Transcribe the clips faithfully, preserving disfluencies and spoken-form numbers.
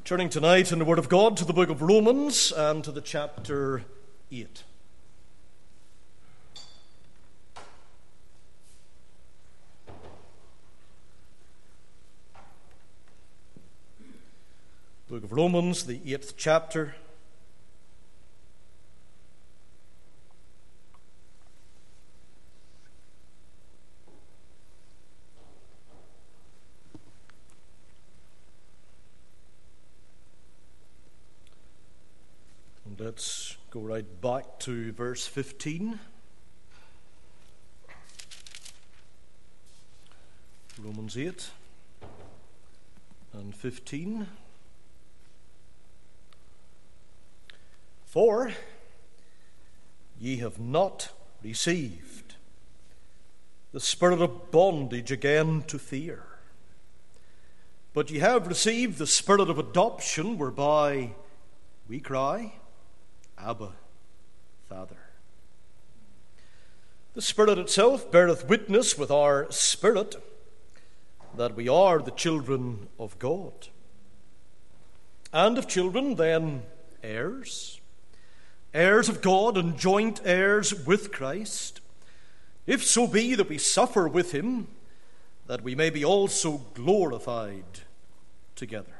Turning tonight in the Word of God to the book of Romans and to the chapter eight. Book of Romans, the eighth chapter. Let's go right back to verse fifteen. Romans eight and fifteen. For ye have not received the spirit of bondage again to fear, but ye have received the spirit of adoption, whereby we cry, Abba, Father. The Spirit itself beareth witness with our spirit that we are the children of God. And if children, then heirs, heirs of God and joint heirs with Christ, if so be that we suffer with him, that we may be also glorified together.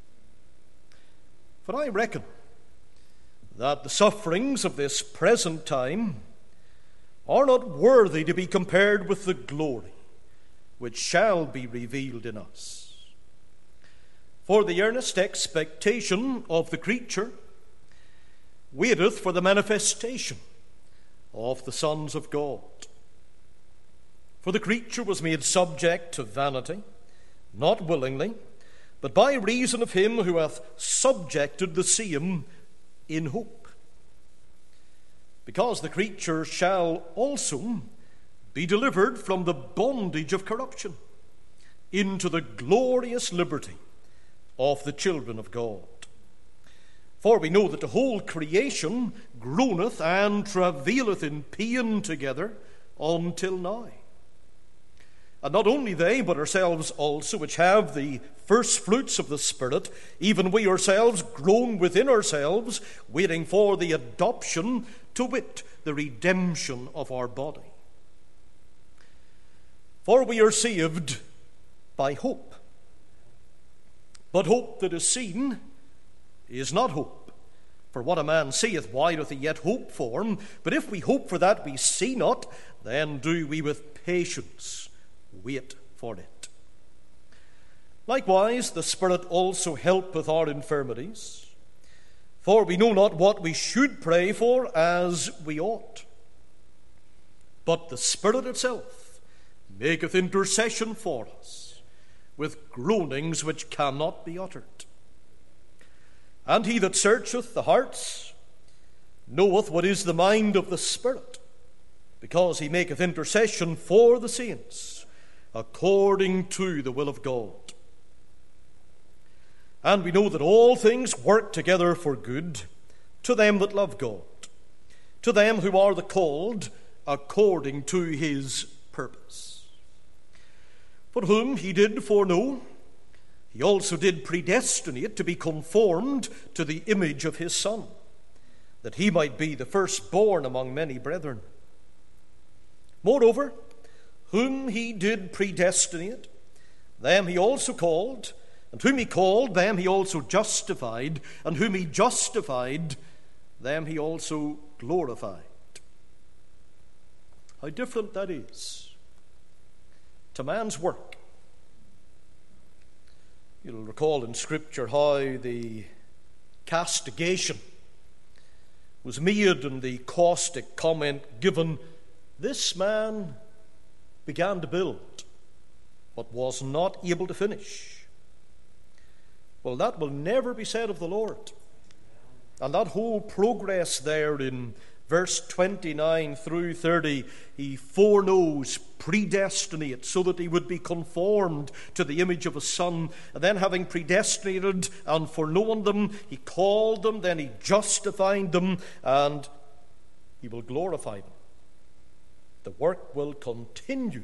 For I reckon that the sufferings of this present time are not worthy to be compared with the glory which shall be revealed in us. For the earnest expectation of the creature waiteth for the manifestation of the sons of God. For the creature was made subject to vanity, not willingly, but by reason of him who hath subjected the same in hope. Because the creature shall also be delivered from the bondage of corruption into the glorious liberty of the children of God. For we know that the whole creation groaneth and travaileth in pain together until now. And not only they, but ourselves also, which have the first fruits of the Spirit, even we ourselves groan within ourselves, waiting for the adoption, to wit, the redemption of our body. For we are saved by hope. But hope that is seen is not hope. For what a man seeth, why doth he yet hope for? But if we hope for that we see not, then do we with patience wait for it. Likewise, the Spirit also helpeth our infirmities, for we know not what we should pray for as we ought. But the Spirit itself maketh intercession for us with groanings which cannot be uttered. And he that searcheth the hearts knoweth what is the mind of the Spirit, because he maketh intercession for the saints according to the will of God. And we know that all things work together for good to them that love God, to them who are the called according to his purpose. For whom he did foreknow, he also did predestinate to be conformed to the image of his Son, that he might be the firstborn among many brethren. Moreover, whom he did predestinate, them he also called, and whom he called, them he also justified, and whom he justified, them he also glorified. How different that is to man's work. You'll recall in Scripture how the castigation was made and the caustic comment given, this man began to build but was not able to finish. Well, that will never be said of the Lord. And that whole progress there in verse twenty-nine through thirty, he foreknows, predestinates, so that he would be conformed to the image of a Son. And then having predestinated and foreknown them, he called them, then he justified them, and he will glorify them. The work will continue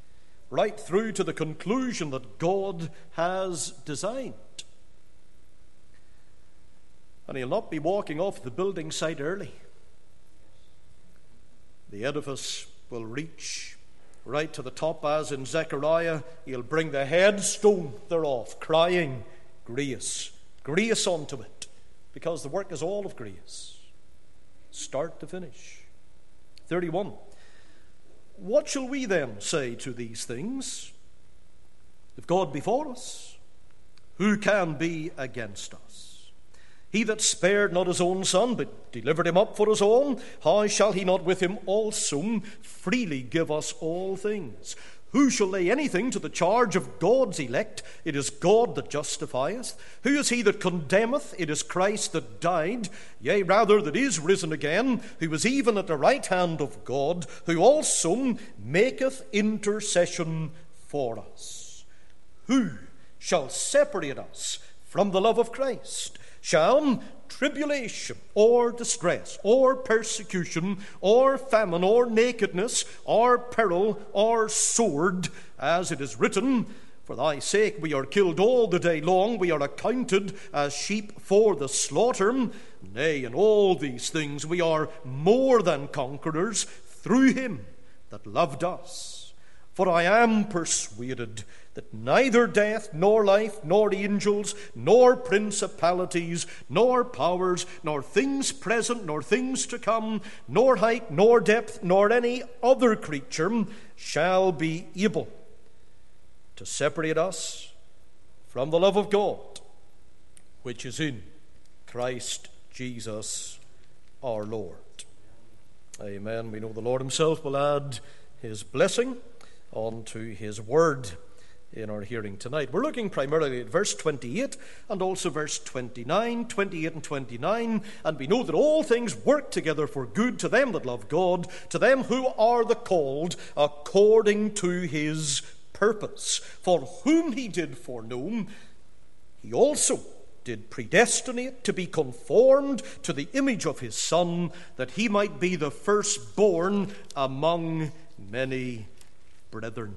right through to the conclusion that God has designed. And he'll not be walking off the building site early. The edifice will reach right to the top, as in Zechariah. He'll bring the headstone thereof, crying, grace, grace unto it, because the work is all of grace, start to finish. thirty-one. What shall we then say to these things? If God be for us, who can be against us? He that spared not his own son, but delivered him up for us all, how shall he not with him also freely give us all things? Who shall lay anything to the charge of God's elect? It is God that justifieth. Who is he that condemneth? It is Christ that died, yea, rather that is risen again, who is even at the right hand of God, who also maketh intercession for us. Who shall separate us from the love of Christ? Shall tribulation, or distress, or persecution, or famine, or nakedness, or peril, or sword, as it is written, for thy sake we are killed all the day long, we are accounted as sheep for the slaughter. Nay, in all these things we are more than conquerors through him that loved us. For I am persuaded that neither death, nor life, nor angels, nor principalities, nor powers, nor things present, nor things to come, nor height, nor depth, nor any other creature shall be able to separate us from the love of God, which is in Christ Jesus our Lord. Amen. We know the Lord himself will add his blessing unto his word in our hearing tonight. We're looking primarily at verse twenty-eight and also verse twenty-nine, twenty-eight and twenty-nine, and we know that all things work together for good to them that love God, to them who are the called according to his purpose. For whom he did foreknow, he also did predestinate to be conformed to the image of his Son, that he might be the firstborn among many brethren.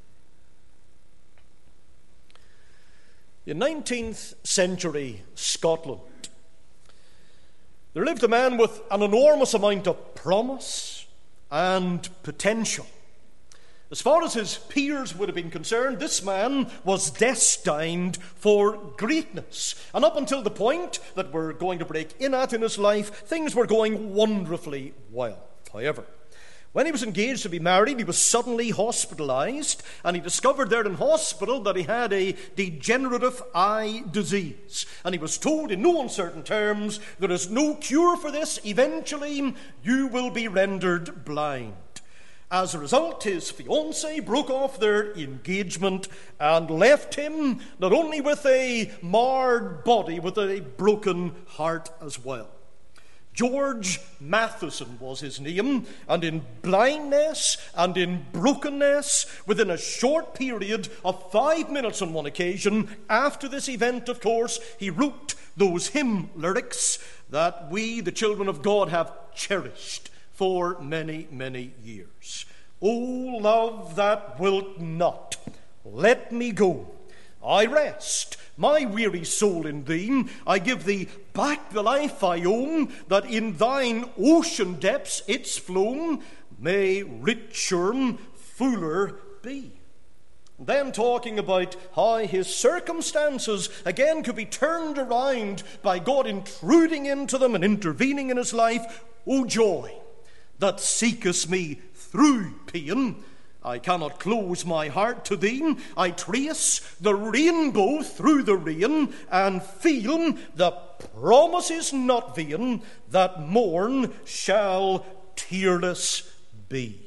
In nineteenth century Scotland, there lived a man with an enormous amount of promise and potential. As far as his peers would have been concerned, this man was destined for greatness. And up until the point that we're going to break in at in his life, things were going wonderfully well. However, when he was engaged to be married, he was suddenly hospitalized, and he discovered there in hospital that he had a degenerative eye disease. And he was told in no uncertain terms, there is no cure for this. Eventually, you will be rendered blind. As a result, his fiancée broke off their engagement and left him not only with a marred body, with a broken heart as well. George Matheson was his name, and in blindness and in brokenness, within a short period of five minutes on one occasion, after this event, of course, he wrote those hymn lyrics that we, the children of God, have cherished for many, many years. O love that wilt not let me go, I rest my weary soul in thee. I give thee back the life I own, that in thine ocean depths its flow may richer, fuller be. Then talking about how his circumstances again could be turned around by God intruding into them and intervening in his life. O joy that seekest me through pain, I cannot close my heart to thee. I trace the rainbow through the rain, and feel the promise is not vain, that morn shall tearless be.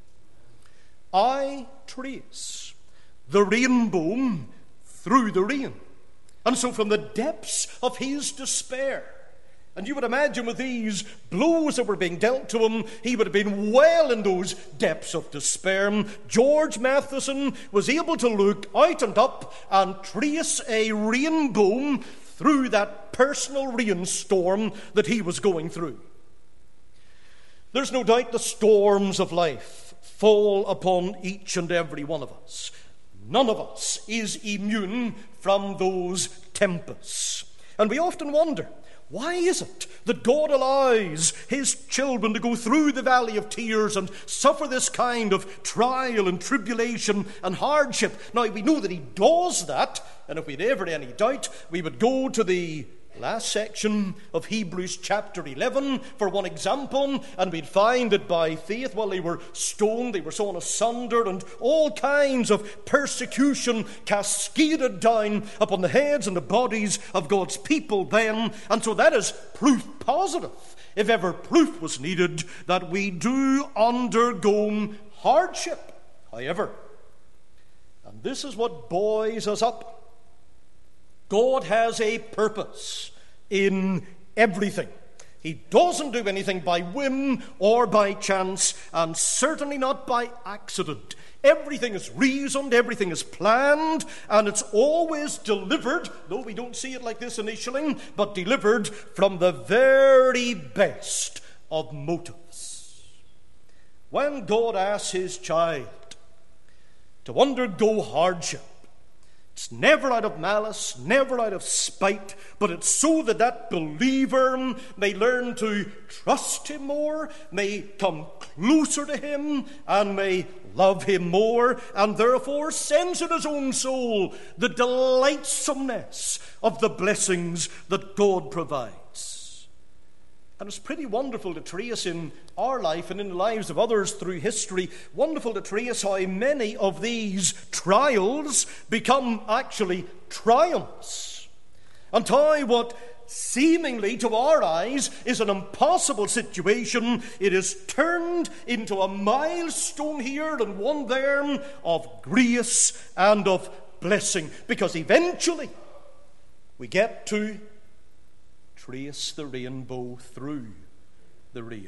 I trace the rainbow through the rain. And so from the depths of his despair, and you would imagine with these blows that were being dealt to him, he would have been well in those depths of despair. George Matheson was able to look out and up and trace a rainbow through that personal rainstorm that he was going through. There's no doubt the storms of life fall upon each and every one of us. None of us is immune from those tempests. And we often wonder, Why is it that God allows his children to go through the valley of tears and suffer this kind of trial and tribulation and hardship? Now, we know that he does that, and if we'd ever any doubt, we would go to the last section of Hebrews chapter eleven for one example, and we'd find that by faith, while they were stoned, they were sawn asunder, and all kinds of persecution cascaded down upon the heads and the bodies of God's people then. And so that is proof positive, if ever proof was needed, that we do undergo hardship. However, and this is what buoys us up, God has a purpose in everything. He doesn't do anything by whim or by chance, and certainly not by accident. Everything is reasoned, everything is planned, and it's always delivered, though we don't see it like this initially, but delivered from the very best of motives. When God asks his child to undergo hardship, it's never out of malice, never out of spite, but it's so that that believer may learn to trust him more, may come closer to him, and may love him more, and therefore sense in his own soul the delightsomeness of the blessings that God provides. And it's pretty wonderful to trace in our life and in the lives of others through history, wonderful to trace how many of these trials become actually triumphs. And how what seemingly to our eyes is an impossible situation, it is turned into a milestone here and one there of grace and of blessing. Because eventually we get to trace the rainbow through the rain.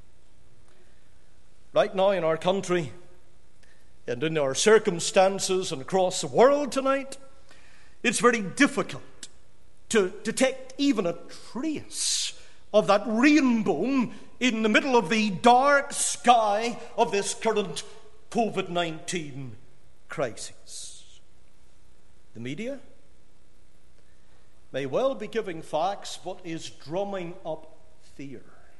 Right now in our country and in our circumstances and across the world tonight, it's very difficult to detect even a trace of that rainbow in the middle of the dark sky of this current covid nineteen crisis. The media may well be giving facts, but is drumming up fear.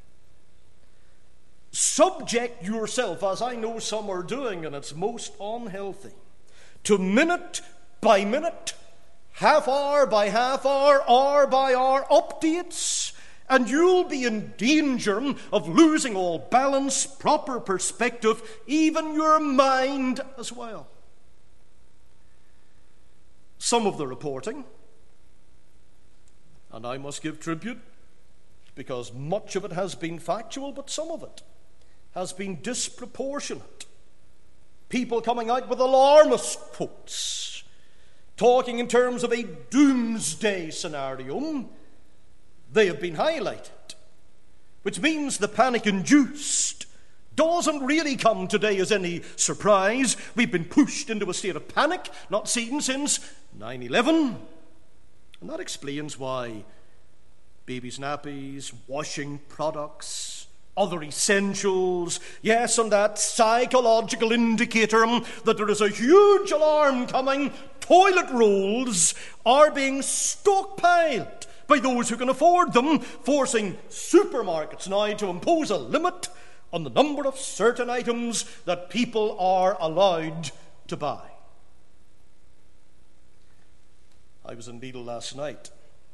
Subject yourself, as I know some are doing, and it's most unhealthy, to minute by minute, half hour by half hour, hour by hour updates, and you'll be in danger of losing all balance, proper perspective, even your mind as well. Some of the reporting, and I must give tribute, because much of it has been factual, but some of it has been disproportionate. People coming out with alarmist quotes, talking in terms of a doomsday scenario, they have been highlighted, which means the panic-induced doesn't really come today as any surprise. We've been pushed into a state of panic, not seen since nine eleven. And that explains why babies' nappies, washing products, other essentials, yes, and that psychological indicator that there is a huge alarm coming, toilet rolls are being stockpiled by those who can afford them, forcing supermarkets now to impose a limit on the number of certain items that people are allowed to buy. I was in Lidl last night.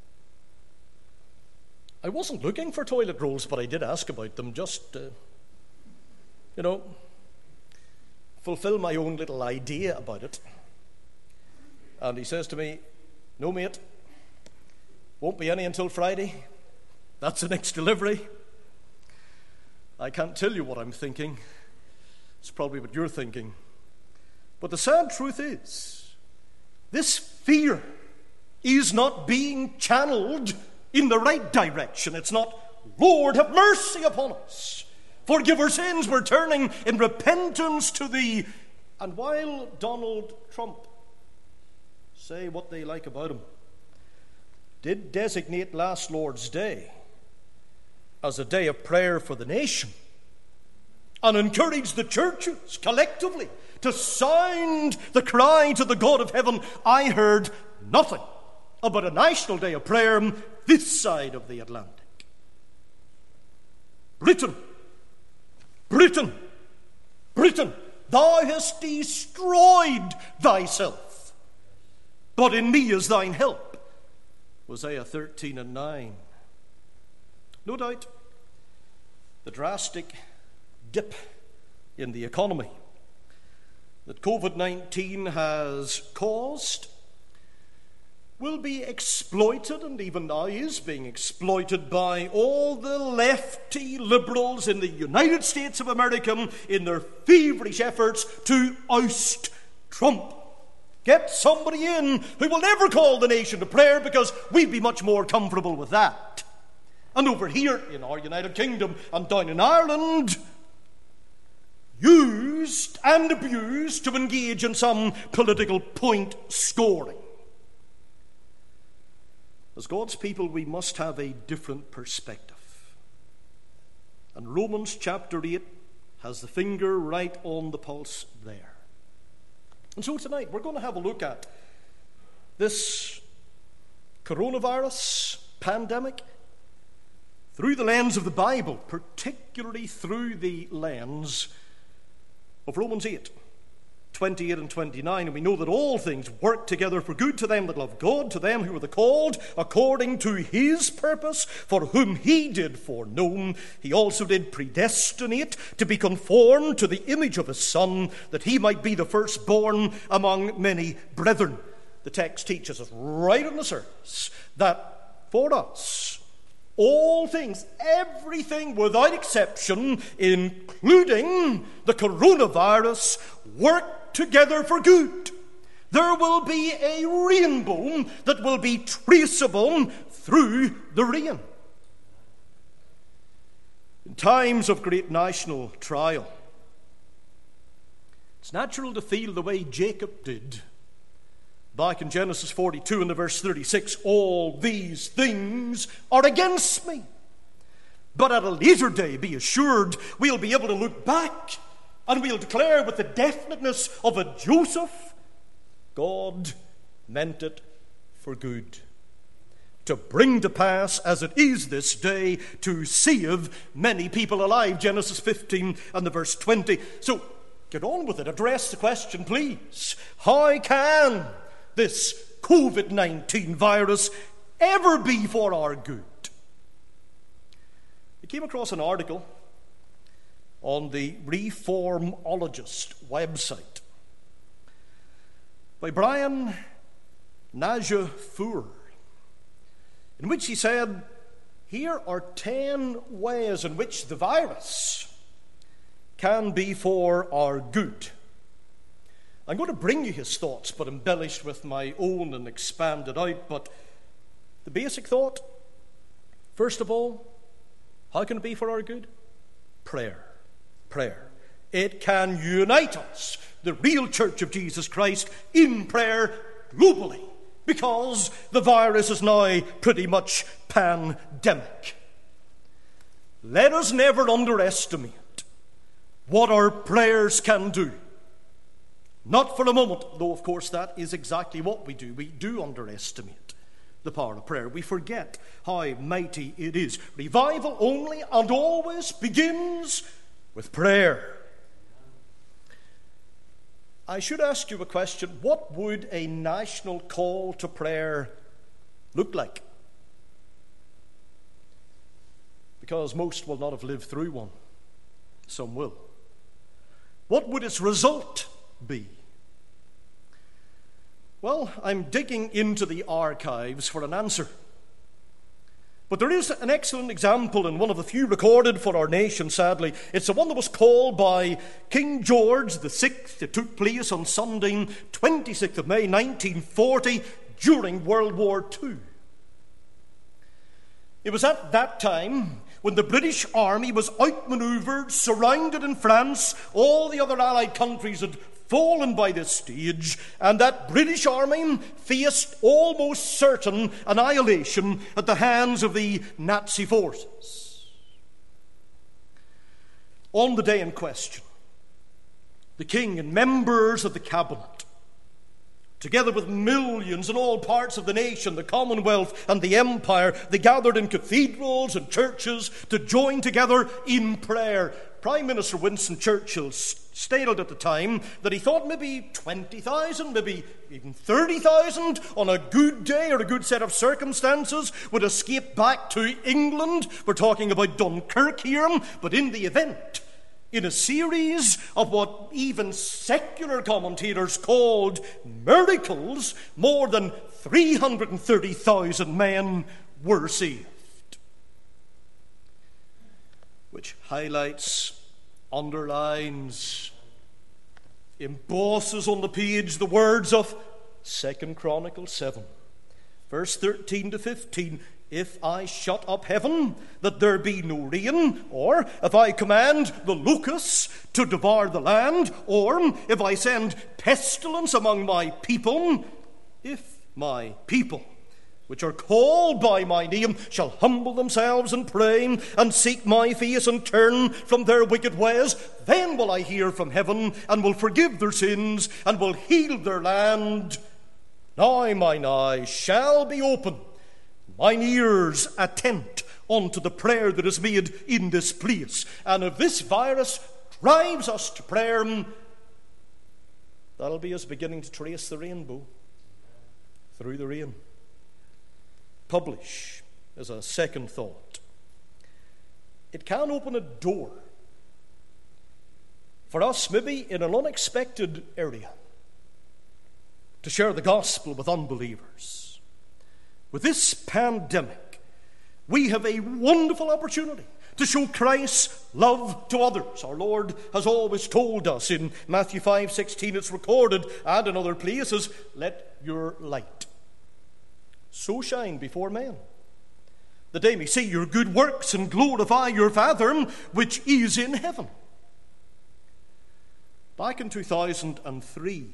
I wasn't looking for toilet rolls, but I did ask about them, just, uh, you know, fulfill my own little idea about it. And he says to me, "No, mate, won't be any until Friday. That's the next delivery." I can't tell you what I'm thinking. It's probably what you're thinking. But the sad truth is, this fear is not being channeled in the right direction. It's not, "Lord, have mercy upon us. Forgive our sins. We're turning in repentance to Thee." And while Donald Trump, say what they like about him, did designate last Lord's Day as a day of prayer for the nation and encouraged the churches collectively to sound the cry to the God of heaven, I heard nothing about a national day of prayer this side of the Atlantic. Britain, Britain, Britain, thou hast destroyed thyself, but in me is thine help. Hosea thirteen and nine. No doubt, the drastic dip in the economy that COVID nineteen has caused will be exploited, and even now is being exploited, by all the lefty liberals in the United States of America in their feverish efforts to oust Trump. Get somebody in who will never call the nation to prayer, because we'd be much more comfortable with that. And over here in our United Kingdom and down in Ireland, used and abused to engage in some political point scoring. As God's people, we must have a different perspective. And Romans chapter eight has the finger right on the pulse there. And so tonight we're going to have a look at this coronavirus pandemic through the lens of the Bible, particularly through the lens of Romans eight, twenty-eight and twenty-nine. And we know that all things work together for good to them that love God, to them who are the called according to his purpose, for whom he did foreknow, he also did predestinate to be conformed to the image of his Son, that he might be the firstborn among many brethren. The text teaches us right on the surface that for us, all things, everything without exception, including the coronavirus, work together for good. There will be a rainbow that will be traceable through the rain. In times of great national trial, it's natural to feel the way Jacob did back in Genesis forty-two and the verse thirty-six, all these things are against me. But at a later day, be assured, we'll be able to look back and we'll declare with the definiteness of a Joseph, God meant it for good, to bring to pass, as it is this day, to save many people alive. Genesis fifteen and the verse twenty. So get on with it. Address the question, please. How can this COVID nineteen virus ever be for our good? I came across an article on the Reformologist website by Brian Najafur, in which he said, here are ten ways in which the virus can be for our good. I'm going to bring you his thoughts, but embellished with my own and expanded out. But the basic thought, first of all, how can it be for our good? Prayer. Prayer. It can unite us, the real Church of Jesus Christ, in prayer globally, because the virus is now pretty much pandemic. Let us never underestimate what our prayers can do. Not for a moment, though of course that is exactly what we do. We do underestimate the power of prayer. We forget how mighty it is. Revival only and always begins with prayer. I should ask you a question. What would a national call to prayer look like? Because most will not have lived through one. Some will. What would its result be? Well, I'm digging into the archives for an answer. But there is an excellent example, and one of the few recorded for our nation, sadly. It's the one that was called by King George the Sixth. It took place on Sunday, twenty-sixth of May, nineteen forty, during World War Two. It was at that time when the British army was outmanoeuvred, surrounded in France. All the other Allied countries had fallen by this stage, and that British army faced almost certain annihilation at the hands of the Nazi forces. On the day in question, the king and members of the cabinet Together with millions in all parts of the nation, the Commonwealth and the Empire, they gathered in cathedrals and churches to join together in prayer. Prime Minister Winston Churchill stated at the time that he thought maybe twenty thousand, maybe even thirty thousand on a good day or a good set of circumstances would escape back to England. We're talking about Dunkirk here, but in the event, in a series of what even secular commentators called miracles, more than three hundred thirty thousand men were saved. Which highlights, underlines, embosses on the page the words of Second Chronicles seven, verse thirteen to fifteen. If I shut up heaven, that there be no rain, or if I command the locusts to devour the land, or if I send pestilence among my people, if my people, which are called by my name, shall humble themselves and pray, and seek my face, and turn from their wicked ways, then will I hear from heaven, and will forgive their sins, and will heal their land. Now mine eyes shall be open, mine ears attent unto the prayer that is made in this place. And if this virus drives us to prayer, that'll be us beginning to trace the rainbow through the rain. Publish as a second thought. It can open a door for us, maybe in an unexpected area, to share the gospel with unbelievers. With this pandemic, we have a wonderful opportunity to show Christ's love to others. Our Lord has always told us in Matthew five sixteen, it's recorded, and in other places, let your light so shine before men, that they may see your good works and glorify your Father which is in heaven. Back in two thousand three,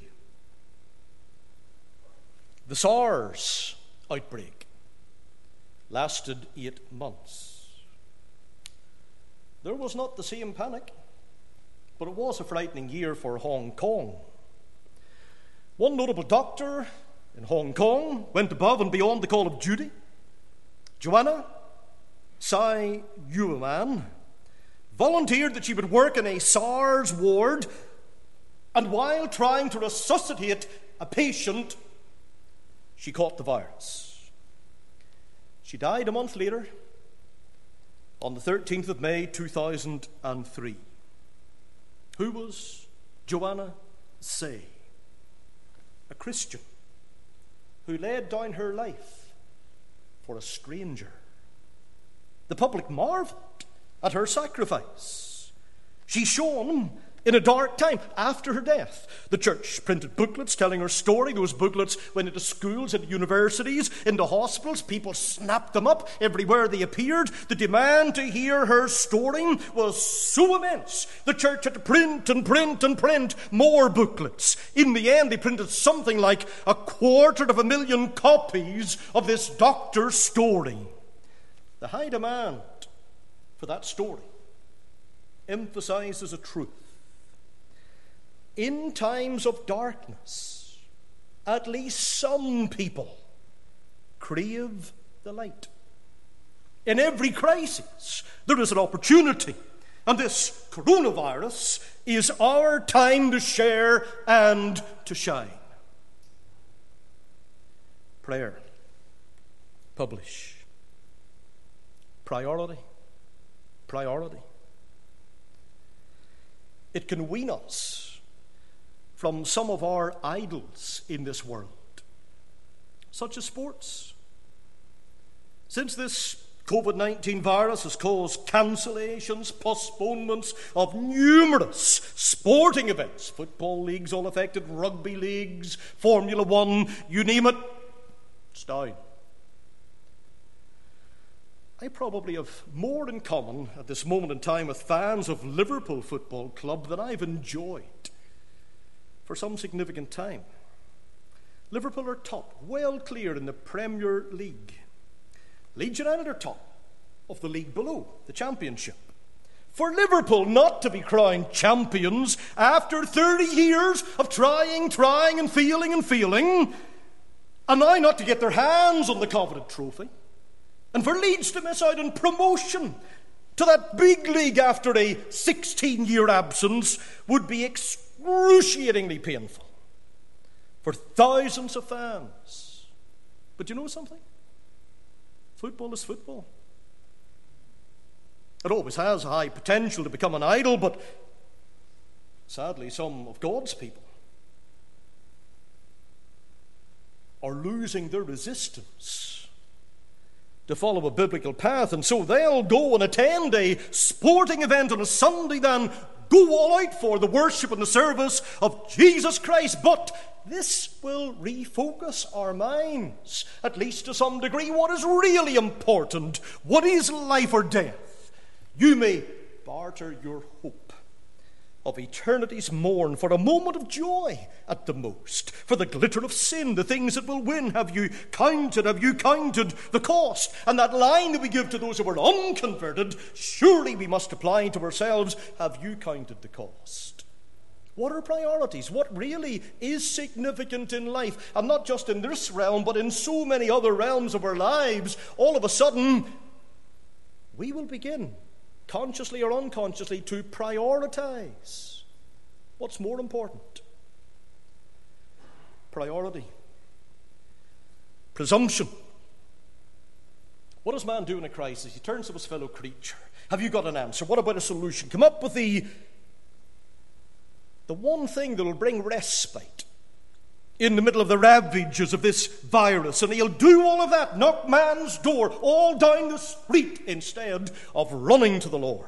the SARS outbreak lasted eight months. There was not the same panic, but it was a frightening year for Hong Kong. One notable doctor in Hong Kong went above and beyond the call of duty. Joanna Tsai Yuan volunteered that she would work in a SARS ward, and while trying to resuscitate a patient, she caught the virus. She died a month later, on the thirteenth of May two thousand three. Who was Joanna Tsai? A Christian who laid down her life for a stranger. The public marveled at her sacrifice. She shone in a dark time after her death. The church printed booklets telling her story. Those booklets went into schools, into universities, into hospitals. People snapped them up everywhere they appeared. The demand to hear her story was so immense, the church had to print and print and print more booklets. In the end, they printed something like a quarter of a million copies of this doctor's story. The high demand for that story emphasizes a truth. In times of darkness, at least some people crave the light. In every crisis, there is an opportunity, and this coronavirus is our time to share and to shine. Prayer. Publish. Priority. Priority. It can wean us from some of our idols in this world, such as sports. Since this COVID nineteen virus has caused cancellations, postponements of numerous sporting events, football leagues all affected, rugby leagues, Formula One, you name it, it's down. I probably have more in common at this moment in time with fans of Liverpool Football Club than I've enjoyed for some significant time. Liverpool are top, well clear in the Premier League. Leeds United are top of the league below, the Championship. For Liverpool not to be crowned champions after thirty years of trying, trying and feeling and feeling, and now not to get their hands on the coveted trophy. And for Leeds to miss out on promotion to that big league after a sixteen-year absence would be excruciatingly painful for thousands of fans. But you know something? Football is football. It always has high potential to become an idol, but sadly some of God's people are losing their resistance to follow a biblical path, and so they'll go and attend a sporting event on a Sunday, then go all out for the worship and the service of Jesus Christ. But this will refocus our minds, at least to some degree, what is really important. What is life or death? You may barter your hope of eternity's morn for a moment of joy at the most, for the glitter of sin, the things that will win. Have you counted, have you counted the cost? And that line that we give to those who are unconverted, surely we must apply to ourselves. Have you counted the cost? What are priorities? What really is significant in life? And not just in this realm, but in so many other realms of our lives. All of a sudden, we will begin, consciously or unconsciously, to prioritize what's more important. Priority. Presumption. What does man do in a crisis? He turns to his fellow creature. Have you got an answer? What about a solution? Come up with the, the one thing that will bring respite in the middle of the ravages of this virus, and he'll do all of that, knock man's door all down the street instead of running to the Lord.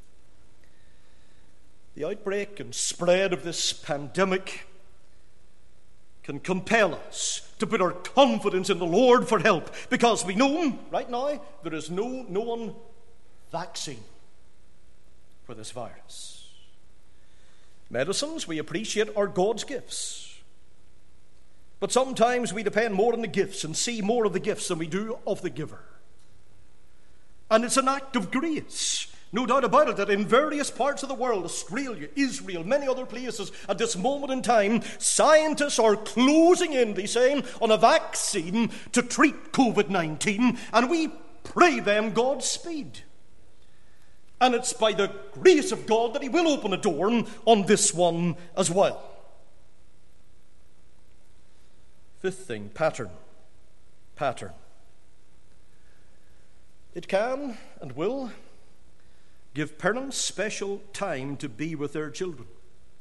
The outbreak and spread of this pandemic can compel us to put our confidence in the Lord for help, because we know right now there is no known vaccine for this virus. Medicines, we appreciate, are God's gifts. But sometimes we depend more on the gifts and see more of the gifts than we do of the giver. And it's an act of grace, no doubt about it, that in various parts of the world, Australia, Israel, many other places, at this moment in time, scientists are closing in, they say, on a vaccine to treat covid nineteen, and we pray them Godspeed. And it's by the grace of God that He will open a door on this one as well. Fifth thing, pattern. Pattern. It can and will give parents special time to be with their children.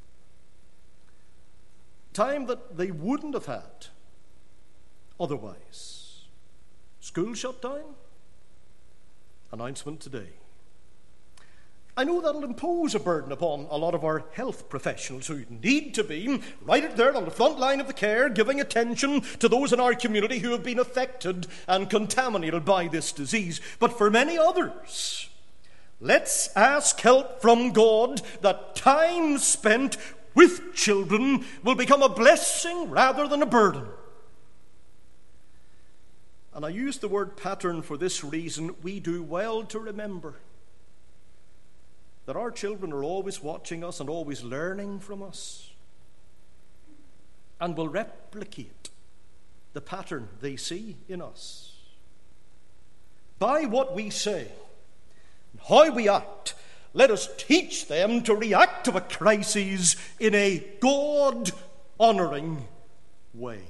Time that they wouldn't have had otherwise. School shut down. Announcement today. I know that'll impose a burden upon a lot of our health professionals who need to be right there on the front line of the care, giving attention to those in our community who have been affected and contaminated by this disease. But for many others, let's ask help from God that time spent with children will become a blessing rather than a burden. And I use the word pattern for this reason. We do well to remember that our children are always watching us and always learning from us, and will replicate the pattern they see in us. By what we say and how we act, let us teach them to react to a crisis in a God-honouring way.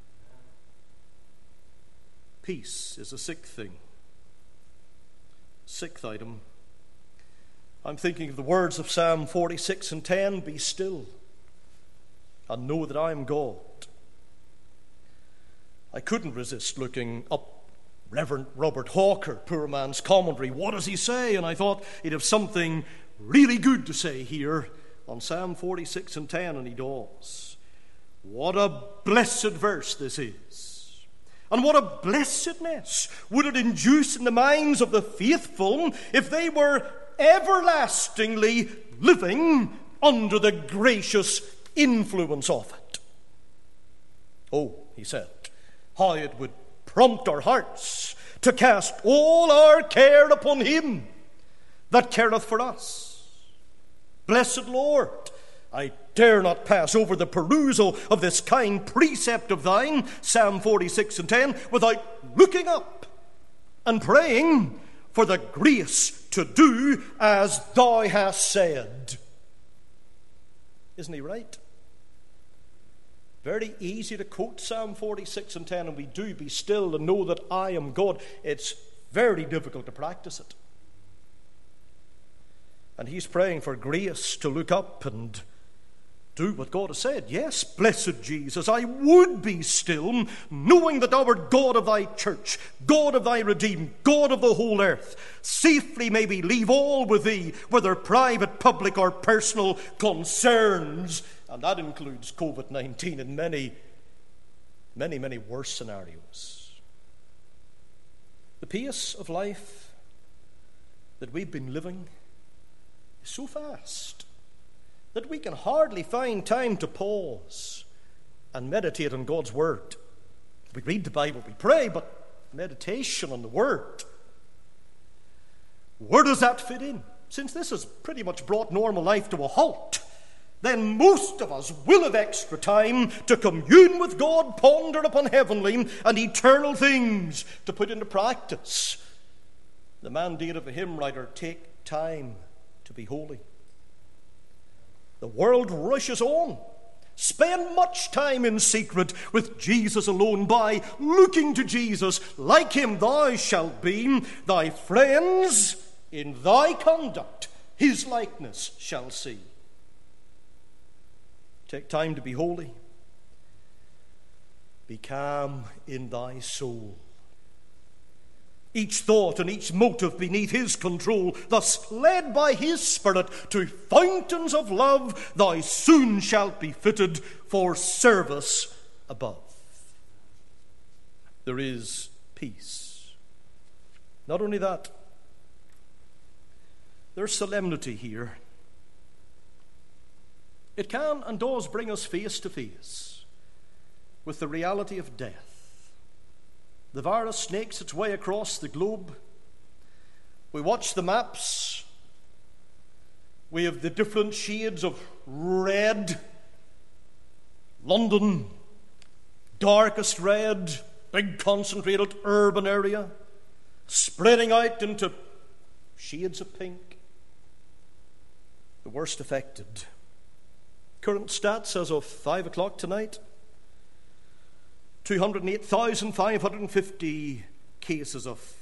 Peace is a sixth thing. Sixth item. I'm thinking of the words of Psalm forty-six and ten, be still and know that I am God. I couldn't resist looking up Reverend Robert Hawker, poor man's commentary. What does he say? And I thought he'd have something really good to say here on Psalm forty-six and ten, and he does. What a blessed verse this is. And what a blessedness would it induce in the minds of the faithful if they were everlastingly living under the gracious influence of it. Oh, he said, how it would prompt our hearts to cast all our care upon Him, that careth for us. Blessed Lord, I dare not pass over the perusal of this kind precept of thine, Psalm forty-six and ten, without looking up and praying for the grace to do as thou hast said. Isn't he right? Very easy to quote Psalm forty-six and ten, and we do, be still and know that I am God. It's very difficult to practice it. And he's praying for grace to look up and do what God has said. Yes, blessed Jesus, I would be still, knowing that thou art God of thy church, God of thy redeemed, God of the whole earth. Safely may we leave all with thee, whether private, public, or personal concerns. And that includes covid nineteen and many, many, many worse scenarios. The pace of life that we've been living is so fast that we can hardly find time to pause and meditate on God's Word. We read the Bible, we pray, but meditation on the Word, where does that fit in? Since this has pretty much brought normal life to a halt, then most of us will have extra time to commune with God, ponder upon heavenly and eternal things, to put into practice the mandate of a hymn writer, take time to be holy. The world rushes on. Spend much time in secret with Jesus alone. By looking to Jesus, like him thou shalt be. Thy friends in thy conduct his likeness shall see. Take time to be holy. Be calm in thy soul. Each thought and each motive beneath his control, thus led by his Spirit to fountains of love, thou soon shalt be fitted for service above. There is peace. Not only that, there's solemnity here. It can and does bring us face to face with the reality of death. The virus snakes its way across the globe. We watch the maps. We have the different shades of red. London, darkest red, big concentrated urban area, spreading out into shades of pink. The worst affected. Current stats as of five o'clock tonight, two hundred eight thousand five hundred fifty cases of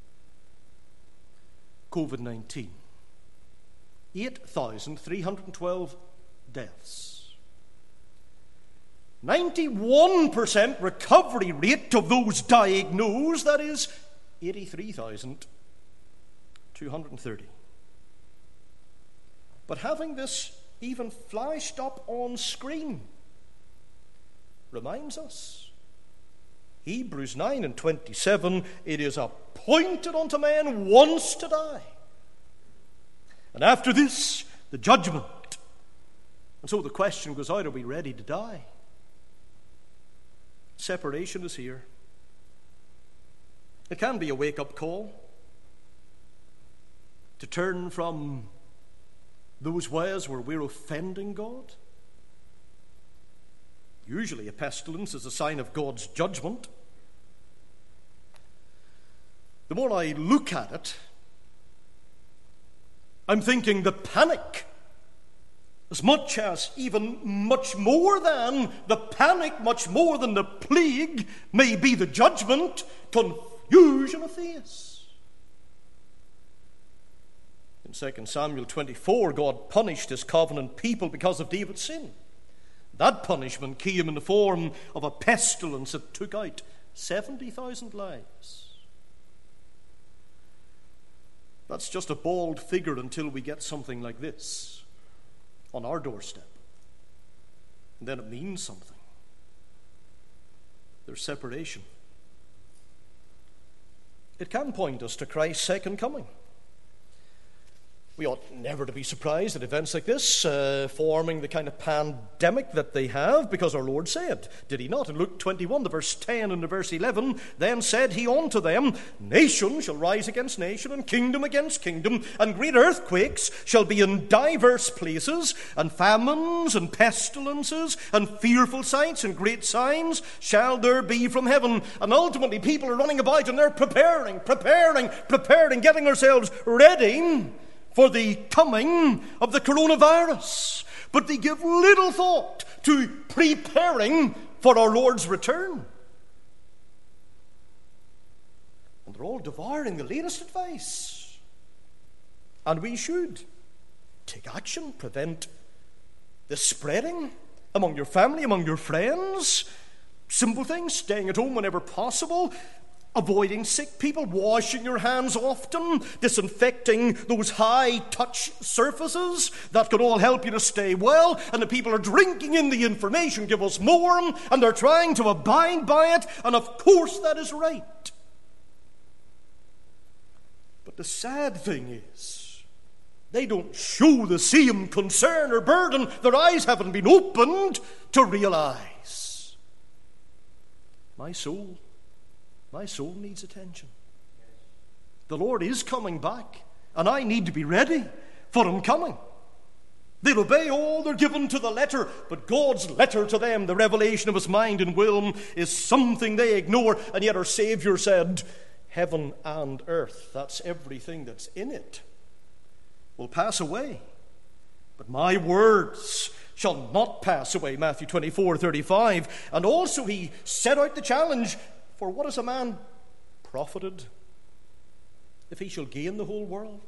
covid nineteen. eight thousand three hundred twelve deaths. ninety-one percent recovery rate of those diagnosed, that is eighty-three thousand two hundred thirty. But having this even flashed up on screen reminds us, Hebrews nine and twenty-seven, it is appointed unto man once to die, and after this, the judgment. And so the question goes out, are we ready to die? Separation is here. It can be a wake-up call to turn from those ways where we're offending God. Usually a pestilence is a sign of God's judgment. The more I look at it, I'm thinking the panic, as much as, even much more than the panic, much more than the plague, may be the judgment, confusion of face. In Second Samuel twenty-four, God punished his covenant people because of David's sin. That punishment came in the form of a pestilence that took out seventy thousand lives. That's just a bald figure until we get something like this on our doorstep. And then it means something. There's separation. It can point us to Christ's second coming. We ought never to be surprised at events like this uh, forming the kind of pandemic that they have, because our Lord said, did he not, in Luke twenty-one, the verse ten and the verse eleven, then said he unto them, nation shall rise against nation, and kingdom against kingdom, and great earthquakes shall be in divers places, and famines and pestilences, and fearful sights and great signs shall there be from heaven. And ultimately people are running about and they're preparing, preparing, preparing, getting themselves ready for the coming of the coronavirus. But they give little thought to preparing for our Lord's return. And they're all devouring the latest advice. And we should take action, prevent the spreading among your family, among your friends. Simple things, staying at home whenever possible, avoiding sick people, washing your hands often, disinfecting those high-touch surfaces. That can all help you to stay well. And the people are drinking in the information, give us more, and they're trying to abide by it. And of course that is right. But the sad thing is, they don't show the same concern or burden. Their eyes haven't been opened to realize. My soul My soul needs attention. The Lord is coming back, and I need to be ready for him coming. They'll obey all they're given to the letter, but God's letter to them, the revelation of his mind and will, is something they ignore. And yet our Savior said, heaven and earth, that's everything that's in it, will pass away, but my words shall not pass away. Matthew twenty-four thirty-five. And also he set out the challenge, for what is a man profited if he shall gain the whole world?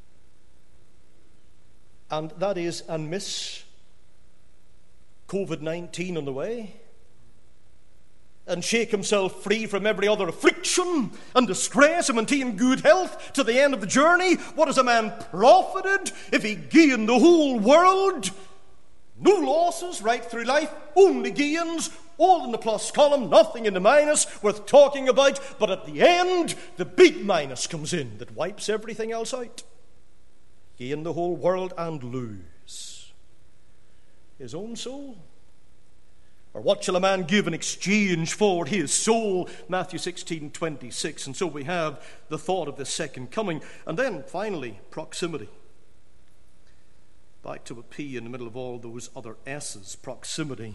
And that is, and miss covid nineteen on the way, and shake himself free from every other affliction and distress, and maintain good health to the end of the journey. What is a man profited if he gain the whole world? No losses right through life, only gains, all in the plus column, nothing in the minus worth talking about. But at the end, the big minus comes in that wipes everything else out. Gain the whole world and lose his own soul. Or what shall a man give in exchange for his soul? Matthew sixteen twenty-six. And so we have the thought of the second coming. And then finally, proximity. Back to a P in the middle of all those other S's, proximity.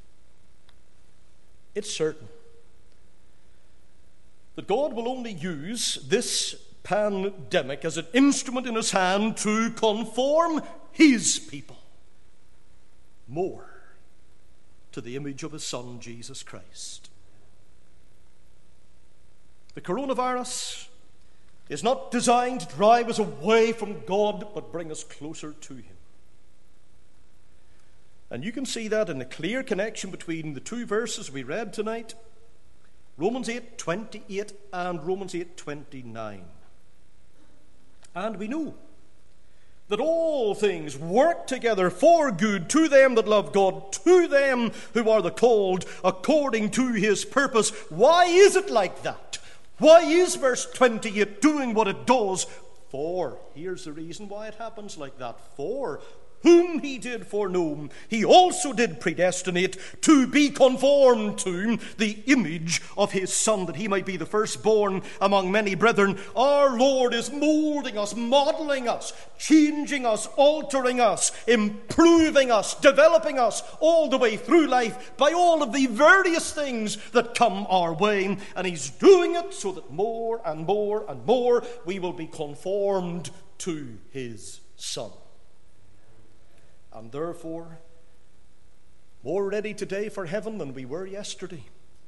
It's certain that God will only use this pandemic as an instrument in his hand to conform his people more to the image of his Son, Jesus Christ. The coronavirus is not designed to drive us away from God, but bring us closer to him. And you can see that in the clear connection between the two verses we read tonight, Romans eight twenty-eight and Romans eight twenty-nine. And we know that all things work together for good to them that love God, to them who are the called according to his purpose. Why is it like that? Why is verse twenty-eight doing what it does? For, here's the reason why it happens like that. For whom he did foreknow, he also did predestinate to be conformed to the image of his Son, that he might be the firstborn among many brethren. Our Lord is molding us, modeling us, changing us, altering us, improving us, developing us all the way through life by all of the various things that come our way. And he's doing it so that more and more and more we will be conformed to his Son. And therefore, more ready today for heaven than we were yesterday.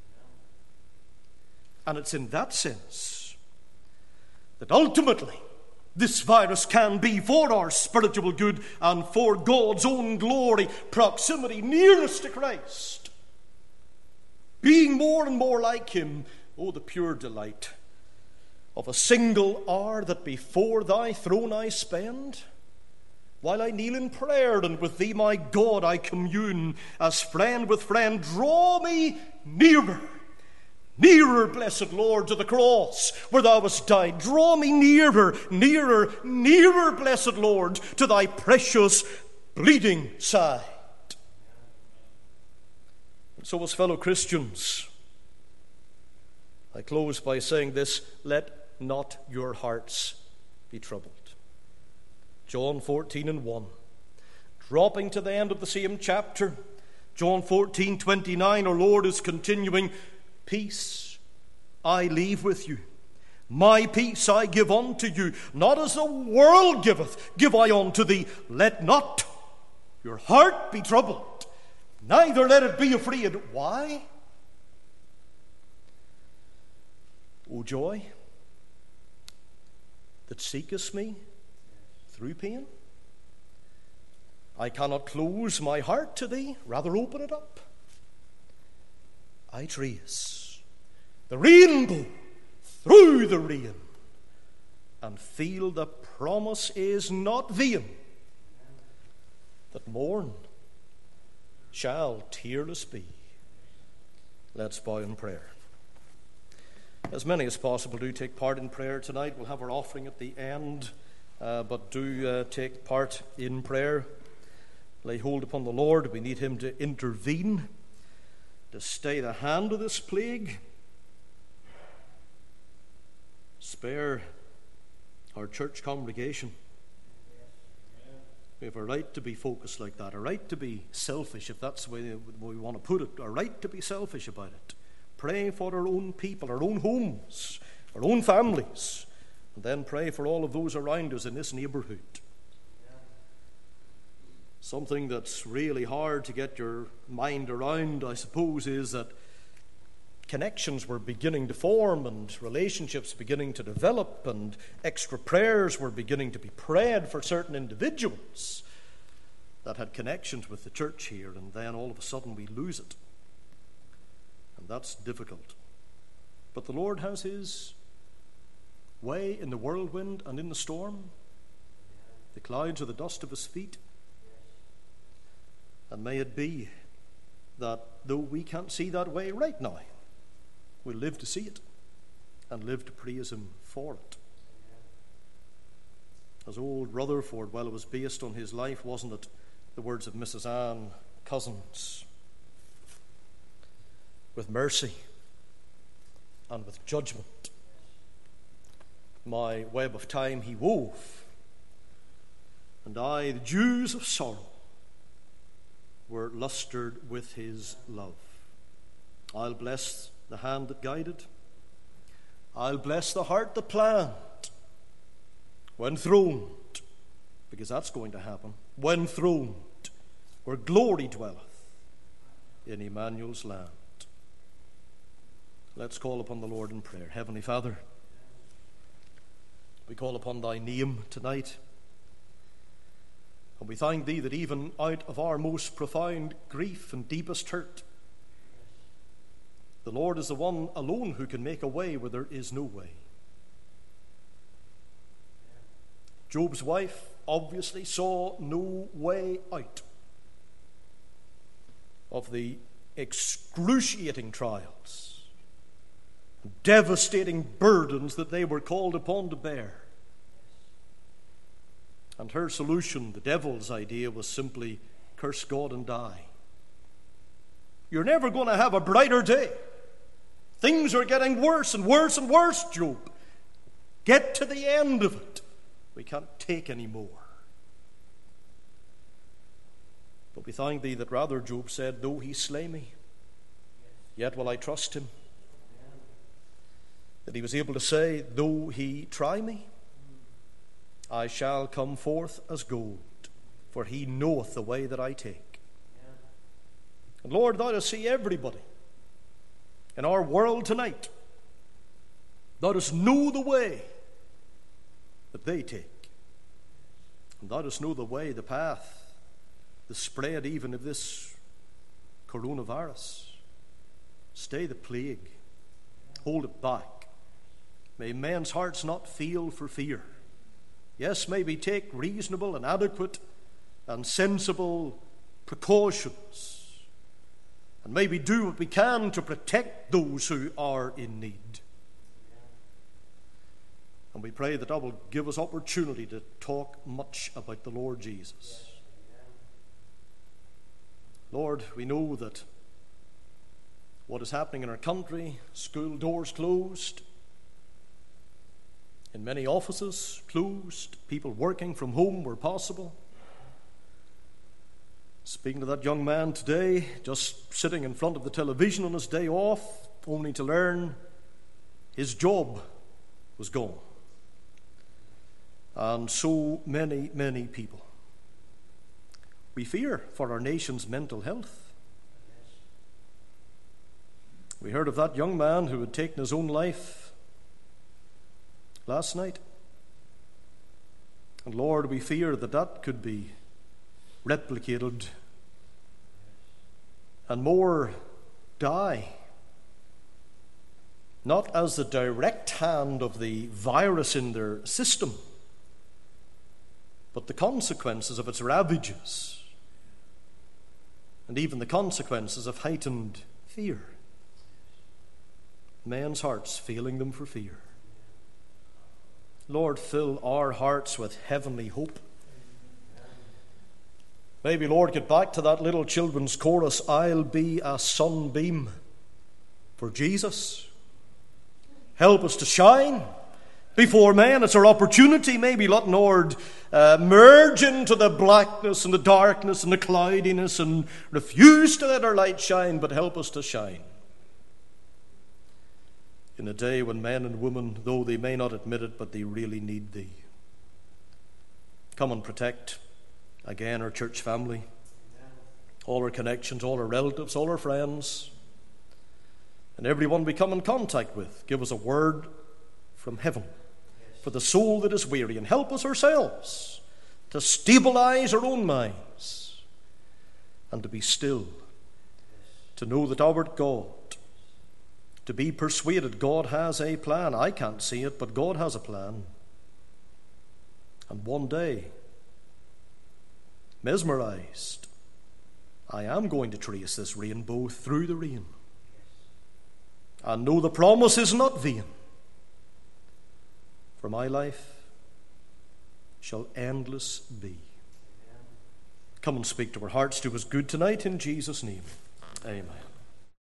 And it's in that sense that ultimately this virus can be for our spiritual good and for God's own glory. Proximity, nearest to Christ, being more and more like him. Oh, the pure delight of a single hour that before thy throne I spend, while I kneel in prayer, and with thee, my God, I commune as friend with friend. Draw me nearer, Nearer, blessed Lord, to the cross where thou hast died. Draw me nearer, nearer, nearer, blessed Lord, to thy precious bleeding side. And so, as fellow Christians, I close by saying this: let not your hearts be troubled. John fourteen and one. Dropping to the end of the same chapter, John fourteen twenty-nine, our Lord is continuing, peace I leave with you. My peace I give unto you. Not as the world giveth, give I unto thee. Let not your heart be troubled, neither let it be afraid. Why? O joy that seekest me through pain, I cannot close my heart to thee, rather open it up. I trace the rainbow through the rain, and feel the promise is not vain, that morn shall tearless be. Let's bow in prayer. As many as possible do take part in prayer tonight. We'll have our offering at the end, uh, but do uh, take part in prayer. Lay hold upon the Lord. We need him to intervene, to stay the hand of this plague. Spare our church congregation. We have a right to be focused like that, a right to be selfish, if that's the way we want to put it, a right to be selfish about it. Pray for our own people, our own homes, our own families, and then pray for all of those around us in this neighborhood. Something that's really hard to get your mind around, I suppose, is that connections were beginning to form and relationships beginning to develop, and extra prayers were beginning to be prayed for certain individuals that had connections with the church here, and then all of a sudden we lose it. And that's difficult. But the Lord has his way in the whirlwind and in the storm. The clouds are the dust of his feet. And may it be that though we can't see that way right now, we'll live to see it and live to praise him for it. As old Rutherford, well, it was based on his life, wasn't it? The words of Missus Ann Cousins. With mercy and with judgment, my web of time he wove, and I, the dews of sorrow, were lustered with his love. I'll bless the hand that guided. I'll bless the heart that planned. When throned, because that's going to happen, when throned, where glory dwelleth in Emmanuel's land. Let's call upon the Lord in prayer. Heavenly Father, we call upon thy name tonight, and we thank thee that even out of our most profound grief and deepest hurt, the Lord is the one alone who can make a way where there is no way. Job's wife obviously saw no way out of the excruciating trials, devastating burdens that they were called upon to bear. And her solution, the devil's idea, was simply curse God and die. You're never going to have a brighter day. Things are getting worse and worse and worse, Job. Get to the end of it. We can't take any more. But we thank thee that rather Job said, though he slay me, yet will I trust him. That he was able to say, though he try me, I shall come forth as gold, for he knoweth the way that I take. And Lord, thou dost see everybody in our world tonight. Thou dost know the way that they take. And thou dost know the way, the path, the spread even of this coronavirus. Stay the plague. Hold it back. May men's hearts not feel for fear. Yes, maybe take reasonable and adequate and sensible precautions. and may we do what we can to protect those who are in need. And we pray that that will give us opportunity to talk much about the Lord Jesus. Lord, we know that what is happening in our country, school doors closed, in many offices closed, people working from home where possible. Speaking to that young man today, just sitting in front of the television on his day off, only to learn his job was gone. And so many, many people. We fear for our nation's mental health. We heard of that young man who had taken his own life last night. And Lord, we fear that that could be replicated and more die. Not as the direct hand of the virus in their system, but the consequences of its ravages, and even the consequences of heightened fear. Men's hearts failing them for fear. Lord, fill our hearts with heavenly hope. Maybe, Lord, get back to that little children's chorus, I'll be a sunbeam for Jesus. Help us to shine before men. It's our opportunity. Maybe let Lord uh, merge into the blackness and the darkness and the cloudiness and refuse to let our light shine, but help us to shine. In a day when men and women, though they may not admit it, but they really need Thee. Come and protect, again, our church family, all our connections, all our relatives, all our friends, and everyone we come in contact with. Give us a word from heaven for the soul that is weary, and help us ourselves to stabilize our own minds and to be still, to know that our God, to be persuaded God has a plan. I can't see it, but God has a plan. And one day, mesmerized, I am going to trace this rainbow through the rain. And know the promise is not vain. For my life shall endless be. Come and speak to our hearts. Do us good tonight in Jesus' name. Amen.